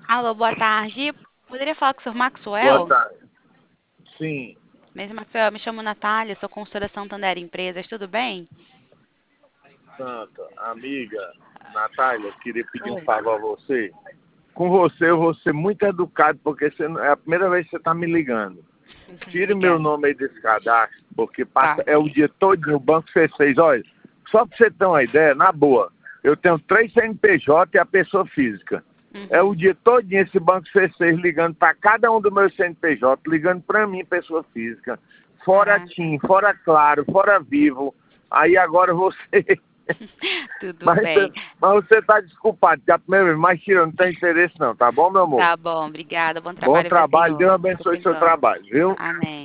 Alô, boa tarde. Poderia falar com o senhor Boa Maxwell? tarde. Sim, Mesmo Maxwell, eu me chamo Natália, sou consultora Santander Empresas, tudo bem? Santa, amiga, Natália, queria pedir um Oi. favor a você. Com você eu vou ser muito educado, porque é a primeira vez que você está me ligando. Tire meu Obrigada. nome aí desse cadastro, porque Tá, passa, é o ok. dia todinho, o banco C6. Olha, só para você ter uma ideia, na boa, eu tenho 3 CNPJ e a pessoa física. É o Uhum. dia todinho esse banco C6 ligando para cada um dos meus CNPJ, ligando para mim, pessoa física. Fora Caraca. TIM, fora Claro, fora Vivo. Aí agora você. Tudo Mas, bem. mas você está desculpado, que a primeira vez, mas tira, não tem interesse não, tá bom, meu amor? Tá bom, obrigada. Bom Bom trabalho para o trabalho, senhor. Deus Fico abençoe seu pensando. trabalho, viu? Amém.